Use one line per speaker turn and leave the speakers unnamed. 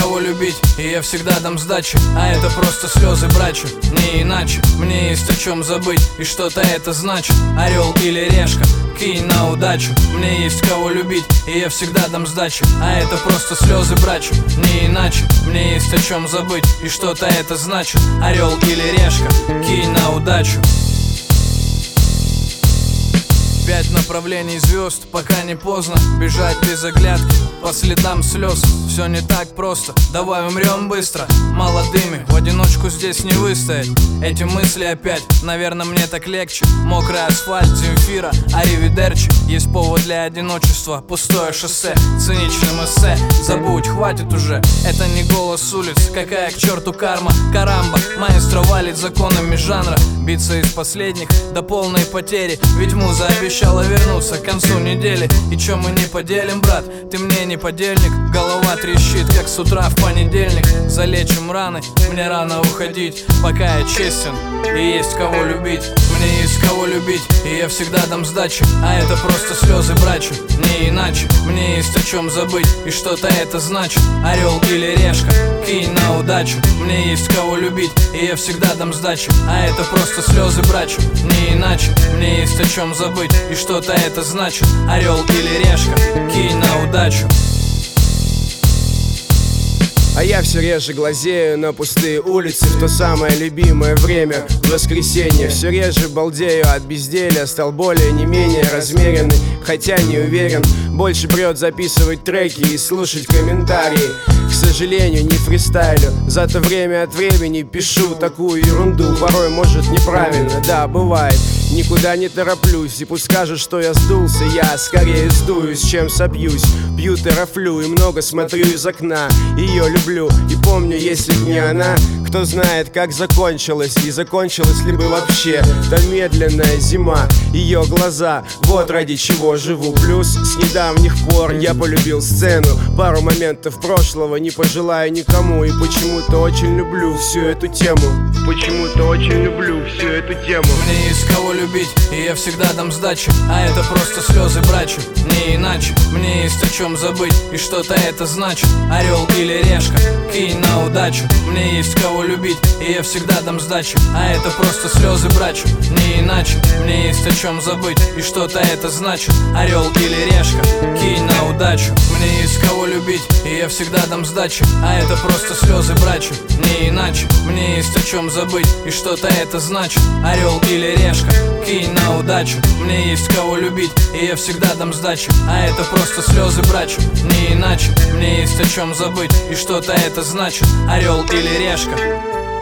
кого любить, и я всегда дам сдачи. А это просто слезы, брачу, не иначе. Мне есть о чем забыть, и что-то это значит. Орел или решка, кинь на удачу. Мне есть кого любить, и я всегда дам сдачи. А это просто слезы, брачу, не иначе. Мне есть о чем забыть, и что-то это значит. Орел или решка, кинь на удачу. 5 направлений звезд, пока не поздно бежать без оглядки, по следам слез. Все не так просто, давай умрем быстро, молодыми, в одиночку здесь не выстоять. Эти мысли опять, наверное, мне так легче. Мокрый асфальт, Земфира, аривидерчи. Есть повод для одиночества, пустое шоссе, циничным эссе. Забудь, хватит уже, это не голос улиц. Какая к черту карма, карамба. Маэстро валит законами жанра, биться из последних до полной потери. Ведь муза обещала вернуться к концу недели. И чё мы не поделим, брат, ты мне не подельник. Голова трещит, как с утра в понедельник. Залечим раны, мне рано уходить, пока я честен и есть кого любить. Мне есть кого любить, и я всегда дам сдачи. А это просто слезы, брачу, не иначе. Мне есть о чем забыть, и что-то это значит. Орел или решка, кинь на удачу. Мне есть кого любить, и я всегда дам сдачи. А это просто слезы, брачу, не иначе. Мне есть о чем забыть, и что-то это значит. Орел или решка, кинь на удачу.
А я все реже глазею на пустые улицы в то самое любимое время, в воскресенье. Все реже балдею от безделья, стал более не менее размеренный, хотя не уверен. Больше прет записывать треки и слушать комментарии. К сожалению, не фристайлю, зато время от времени пишу такую ерунду. Порой, может, неправильно, да, бывает. Никуда не тороплюсь, и пусть скажут, что я сдулся, я скорее сдуюсь, чем собьюсь. Пью терафлю и много смотрю из окна. Ее люблю и помню, если б не она. Кто знает, как закончилась, и закончилась ли бы вообще та медленная зима. Ее глаза, вот ради чего живу. Плюс с недавних пор я полюбил сцену. Пару моментов прошлого не пожелаю никому. И почему-то очень люблю всю эту тему. Почему-то очень люблю всю эту тему.
Мне есть кого любить, и я всегда дам сдачи. А это просто слезы, брачу, не иначе. Мне есть о чем забыть, и что-то это значит. Орел или решка, кинь на удачу. Мне есть кого любить, и я всегда дам сдачи. А это просто слезы, брачу, не иначе. Мне есть о чем забыть, и что-то это значит. Орел или решка, кинь на удачу. Мне есть кого любить, и я всегда дам сдачи. А это просто слезы, брачу, не иначе. Мне есть о чем забыть, и что-то это значит. Орел или решка, кинь на удачу. Мне есть кого любить, и я всегда дам сдачи. А это просто слезы, брачу, не иначе. Мне есть о чем забыть, и что-то это значит. Орел или решка.